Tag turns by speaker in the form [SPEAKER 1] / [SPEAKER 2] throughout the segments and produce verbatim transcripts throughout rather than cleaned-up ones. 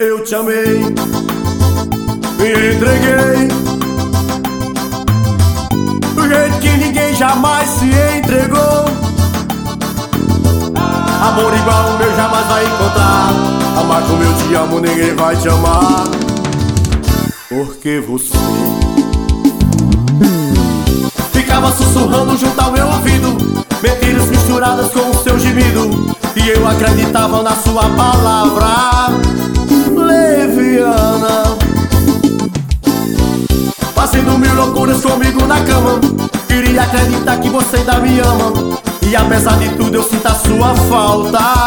[SPEAKER 1] Eu te amei, me entreguei do jeito que ninguém jamais se entregou. Amor igual o meu jamais vai encontrar. Amar como eu te amo ninguém vai te amar. Porque você ficava sussurrando junto ao meu ouvido, mentiras misturadas com o seu gemido, e eu acreditava na sua palavra leviana, fazendo mil loucuras comigo na cama. Queria acreditar que você ainda me ama, e apesar de tudo eu sinto a sua falta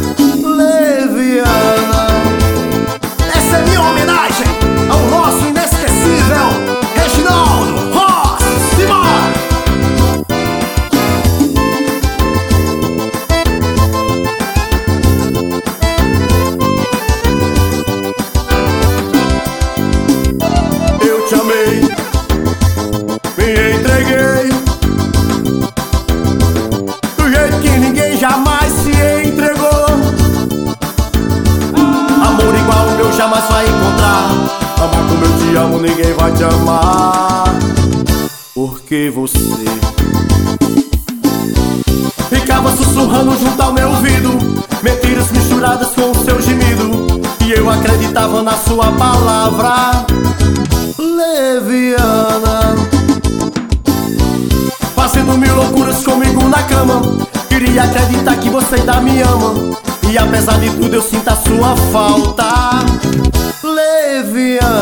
[SPEAKER 1] leviana. Essa é minha homenagem ao nosso inesquecível Reginaldo Rossi. Simbora! Eu te amei, me entreguei do jeito que ninguém jamais se entregou. Amor igual o meu jamais vai encontrar. Amar como eu te amo ninguém vai te amar. Porque você ficava sussurrando junto ao meu ouvido, mentiras misturadas com o seu gemido, e eu acreditava na sua palavra leviana, fazendo mil loucuras comigo na cama. Queria acreditar que você ainda me ama, e apesar de tudo eu sinto a sua falta leviana.